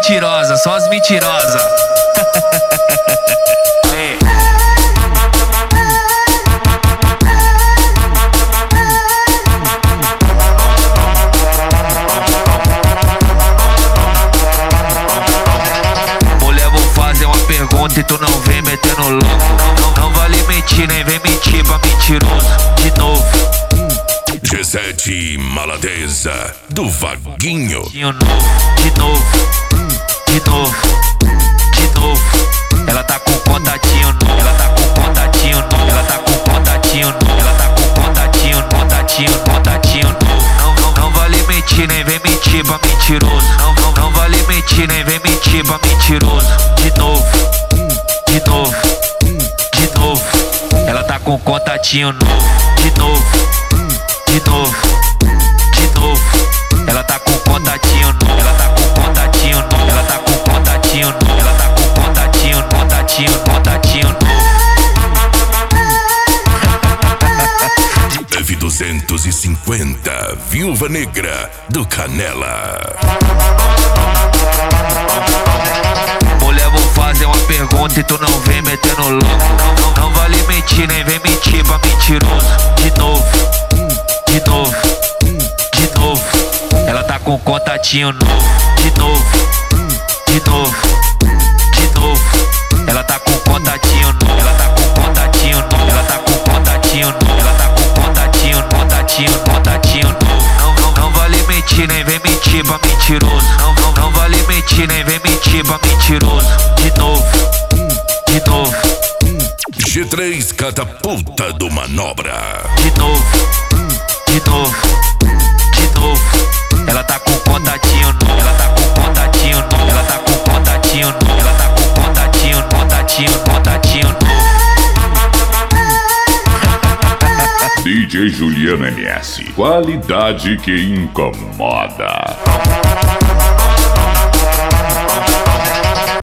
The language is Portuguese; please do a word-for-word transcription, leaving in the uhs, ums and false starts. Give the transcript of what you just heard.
mentirosas, só as mentirosas. Mulher, vou fazer uma pergunta e tu não vem metendo louco. Não, não, não vale mentir, nem vem mentir pra mentiroso. De novo. G sete Maladeza do Vaguinho. De novo, de novo, de novo, de novo. Ela tá com contatinho novo, ela tá com contatinho novo, ela tá com contatinho novo, ela tá com contatinho, contatinho, contatinho novo. Não, não, não vale mentir, nem vem mentir pra mentiroso. Não, não, não vale mentir, nem vem mentir pra mentiroso. De novo, de novo, de novo. Ela tá com contatinho novo, de novo. De novo, de novo, ela tá com contatinho novo, ela tá com contatinho novo, ela tá com contatinho novo, ela tá com contatinho, contatinho, contatinho novo. F duzentos e cinquenta, Viúva Negra do Canela. Mulher, vou fazer uma pergunta e tu não vem metendo louco. Não, não, não vale mentir, nem vem mentir pra mentiroso. De novo. De novo, de novo, ela tá com contatinho novo. De novo, de novo, de novo, ela tá com contatinho novo. Ela tá com contatinho novo. Ela tá com contatinho novo. Ela tá com contatinho, contatinho, contatinho novo. Não, não, não vale mentir, nem vem mentir pra mentiroso. Não, não, não vale mentir, nem vem mentir pra mentiroso. De novo, de novo. G três Catapulta do Manobra. De novo. De novo, de novo, ela tá com contatinho novo, ela tá com contatinho novo, ela tá com contatinho novo, ela tá com contatinho, contatinho, contatinho novo. D J Juliano M S, qualidade que incomoda.